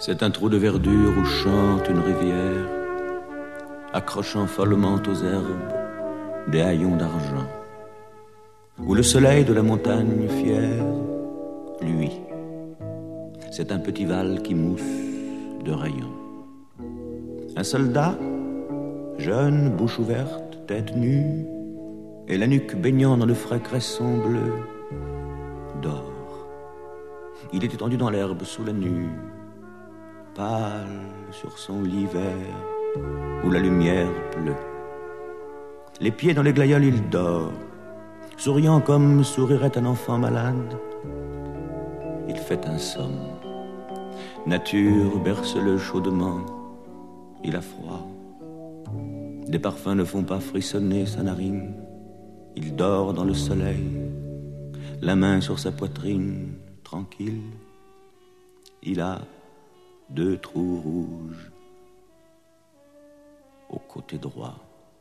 C'est un trou de verdure où chante une rivière, accrochant follement aux herbes des haillons d'argent, où le soleil de la montagne fière luit. C'est un petit val qui mousse de rayons. Un soldat, jeune, bouche ouverte, tête nue, et la nuque baignant dans le frais cresson bleu, dort. Il est étendu dans l'herbe sous la nue, pâle sur son lit vert où la lumière pleut. Les pieds dans les glaïeuls, il dort, souriant comme sourirait un enfant malade. Il fait un somme. Nature berce-le chaudement. Il a froid. Des parfums ne font pas frissonner sa narine. Il dort dans le soleil, la main sur sa poitrine, tranquille. Il a 2 trous rouges au côté droit.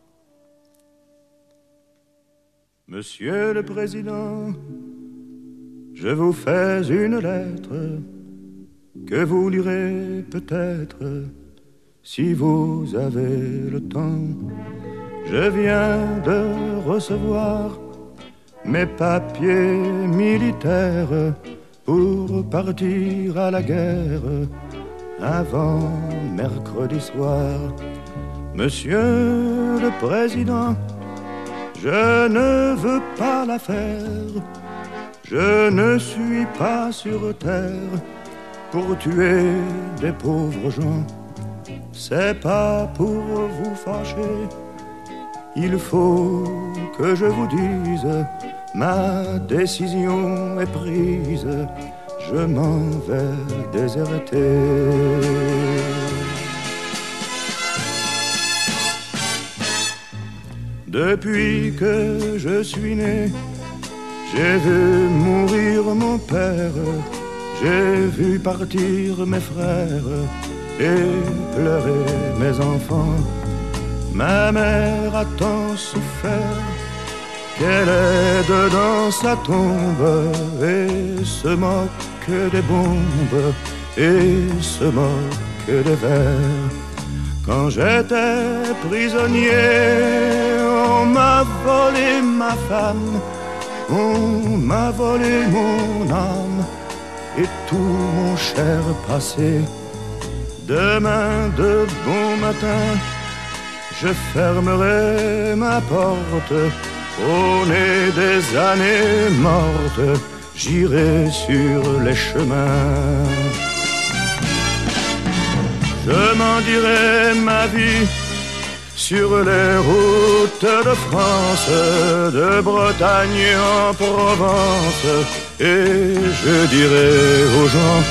Monsieur le Président, je vous fais une lettre que vous lirez peut-être si vous avez le temps. Je viens de recevoir mes papiers militaires pour partir à la guerre avant mercredi soir. Monsieur le Président, je ne veux pas la faire. Je ne suis pas sur terre pour tuer des pauvres gens. C'est pas pour vous fâcher. Il faut que je vous dise, ma décision est prise. Je m'en vais déserter. Depuis que je suis né, j'ai vu mourir mon père, j'ai vu partir mes frères et pleurer mes enfants. Ma mère a tant souffert qu'elle est dedans sa tombe et se moque des bombes et se moque des vers. Quand j'étais prisonnier, on m'a volé ma femme, on m'a volé mon âme et tout mon cher passé. Demain de bon matin, je fermerai ma porte. Au nez des années mortes, j'irai sur les chemins. Je m'en dirai ma vie sur les routes de France, de Bretagne en Provence, et je dirai aux gens,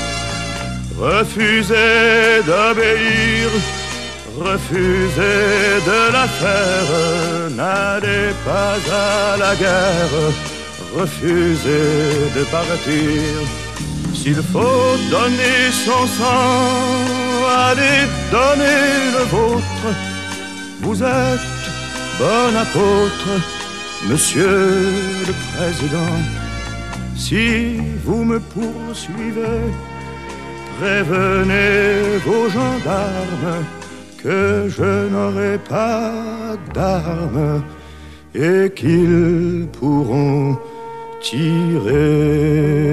refusez d'obéir, refusez de la faire, n'allez pas à la guerre, refusez de partir. S'il faut donner son sang, allez donner le vôtre. Vous êtes bon apôtre, Monsieur le Président. Si vous me poursuivez, prévenez vos gendarmes que je n'aurai pas d'armes et qu'ils pourront tirer